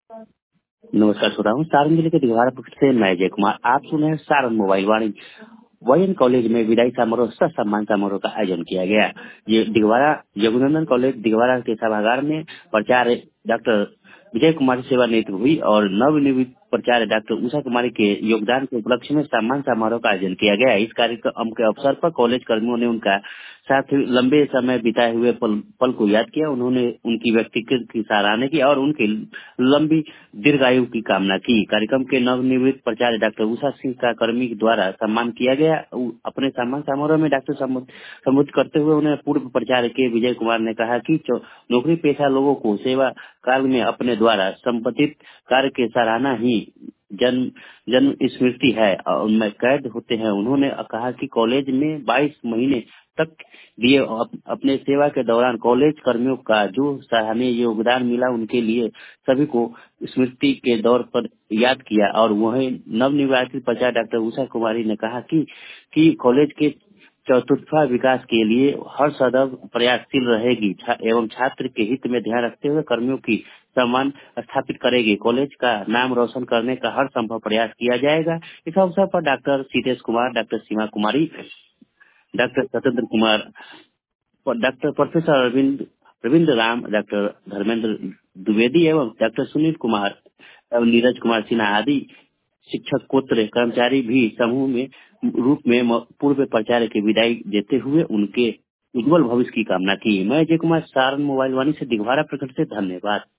नमस्कार श्रोताओं, सारण जिले के दिघवारा प्रखंड से मैं जय कुमार। आप सुन रहे हैं सारण मोबाइल वाणी। वायन कॉलेज में विदाई समारोह सह सम्मान समारोह का आयोजन किया गया। ये दिघवारा रघुनंदन कॉलेज दिघवारा के सभागार में प्राचार्य डॉक्टर विजय कुमारी सेवानिवृत्त हुई और नवनियुक्त प्राचार्य डॉक्टर उषा कुमारी के योगदान के उपलक्ष्य में सम्मान समारोह का आयोजन किया गया। इस कार्यक्रम के अवसर पर कॉलेज कर्मियों ने उनका साथ लंबे समय बिताए हुए पल को याद किया। उन्होंने उनकी व्यक्तित्व की सराहना की और उनकी लंबी दीर्घायु की कामना की। कार्यक्रम के नवनियुक्त प्राचार्य डॉक्टर उषा सिंह का कर्मी द्वारा सम्मान किया गया। अपने सम्मान समारोह में डॉक्टर संबोधित करते हुए उन्हें पूर्व प्राचार्य के विजय कुमार ने कहा कि नौकरी पेशा लोगों को सेवा काल में अपने द्वारा संपादित कार्य के सराहना ही जन्म जन्म स्मृति है और उनमें कैद होते हैं। उन्होंने कहा कि कॉलेज में 22 महीने तक दिए अपने सेवा के दौरान कॉलेज कर्मियों का जो सराहनीय योगदान मिला, उनके लिए सभी को स्मृति के दौर पर याद किया। और वहीं नवनिर्वाचित प्राचार्य डॉक्टर उषा कुमारी ने कहा कि कॉलेज के चतुर्था विकास के लिए हर सदैव प्रयासशील रहेगी एवं छात्र के हित में ध्यान रखते हुए कर्मियों की सम्मान स्थापित करेगी। कॉलेज का नाम रोशन करने का हर संभव प्रयास किया जाएगा। इस अवसर पर doctor Sitesh Kumar, doctor Seema Kumari, doctor Satyendra Kumar, doctor professor Ravindra Ram, doctor Dharmendra Dwivedi एवं डॉक्टर सुनील कुमार एवं नीरज कुमार सिन्हा आदि शिक्षक कोत्र कर्मचारी भी समूह में रूप में पूर्व प्राचार्य की विदाई देते हुए उनके उज्जवल भविष्य की कामना की। मैं जय कुमार, सारण मोबाइल वाणी से दिघवारा प्रखंड से, धन्यवाद।